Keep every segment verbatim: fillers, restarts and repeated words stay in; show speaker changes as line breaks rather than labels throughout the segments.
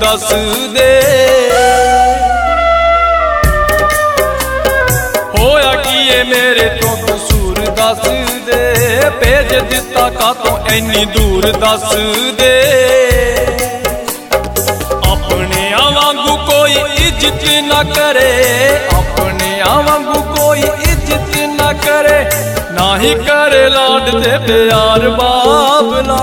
दस दे होया की ये मेरे तो कसूर दस दे भेज दिता कातों इन्नी दूर दस दे अपने वांगू कोई इज्जत न करे अपने वांगू कोई इज्जत न करे ना ही करे लाड दे प्यार बाबला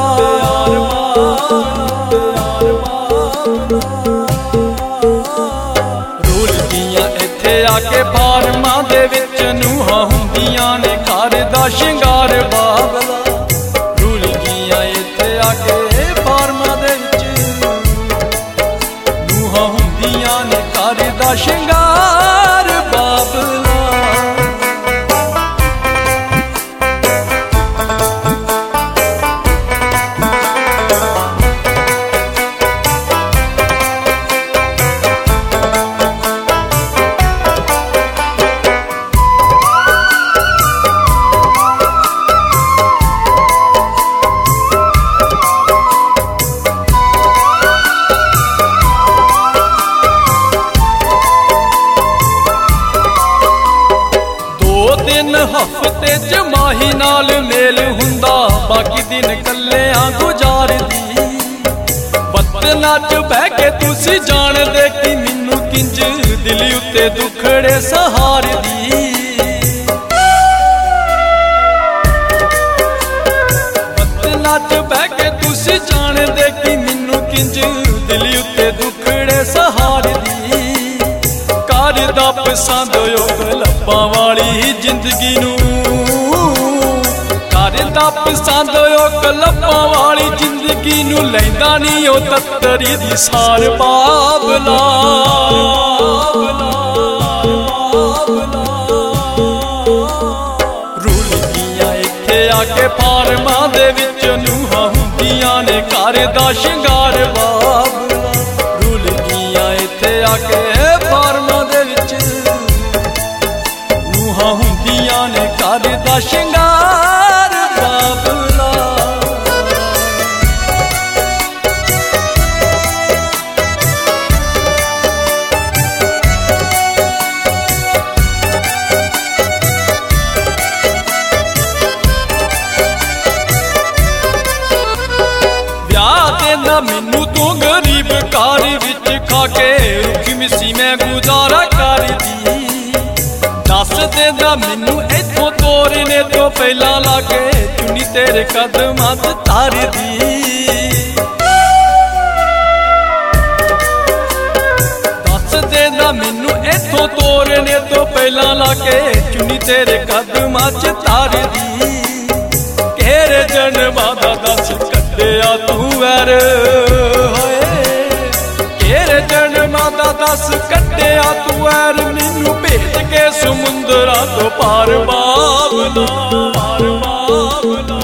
रूल दियां इत्थे आके फार्मां दे विच नूहां हुंदियां ने घर दा शिंगार बाबला रूल दियां इत्थे आके फार्मां दे विच नूहां हुंदियां ने घर दा शिंगार बाबला हफ्ते च माही नाल मेल हुंदा बाकी दिन कल्लियां गुजारदी वतना च बह के तुसी जान दे कि मैनू किंज दिल उत्ते दुखड़े सहारदी वतना च बह के तुसी जान दे कि मैनू किंज दिल उत्ते दुखड़े सहारदी दा पसंद योग लब्बां वाली जिंदगी नूं करदा पसंद योग लब्बां वाली जिंदगी नूं लैंदा नहीं ओ तत्तरी दी सार बाबला रूल दियां इत्थे आके फार्मां दे विच नूहां हुंदियां ने घर दा शिंगार बाबला रूल दियां इत्थे आके फार्मां दे हुंदियां ने घर दा शिंगार बाबला ब्याह देना मैनू तू गरीब कार विच खाके रुखी मिसी मैं गुजारा करदी दस देना मैनू इथों तोरने तो पहला लागे चुनी तेरे कदमां च तार दी दस देना मैनू इथों तोरने तो पहला लागे चुनी तेरे कदमां च तार दी केरे जन्मां दा दस कड्डिया तू वैर होए केरे जन्मां दा दस कड्डिया तू वैर मैनू भेज के समुंदरा तो पार बाबला पार बाबला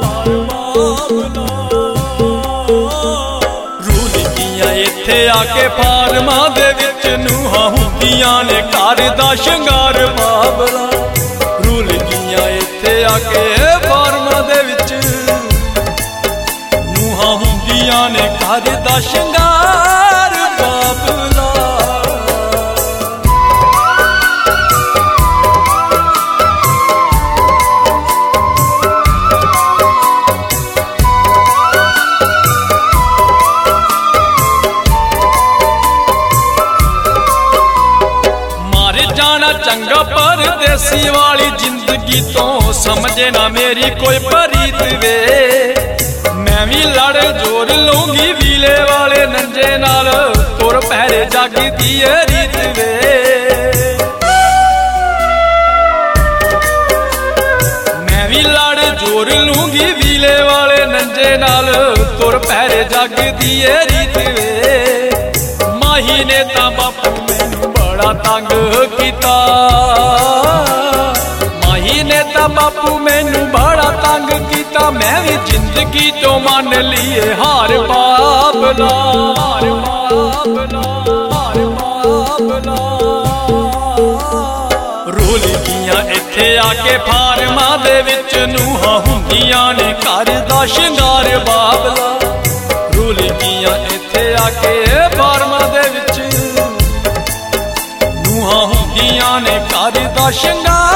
रूल दियां इत्थे आके फार्मां दे विच नूहां हुंदियां ने घर दा शिंगार बाबला रूल दियां इत्थे आके फार्मां दे विच नूहां हुंदियां ने घर दा शिंगार बाबला चंगा परदेसी वाली जिंदगी तो समझे ना मेरी कोई परीत वे मैं भी लड़ जोर लूंगी वीले वाले नंजे नाल तुर पहरे जागदी रीत वे मैं भी लड़ जोर लूंगी वीले वाले नंजे नाल तुर पहरे जागदी रीत वे माही ने तां बापू मैनू बड़ा तंग कीता माही ने तां बापू मैनू बड़ा तंग कीता मैं भी जिंदगी तो मन लिए हार बाबला हार बाबला हार बाबला रूल दियां इत्थे आके फार्मां दे विच नूहां हुंदियां ने घर दा शिंगार बाबला रूल दियां इत्थे आके ਸ਼ਿੰਗਾਰ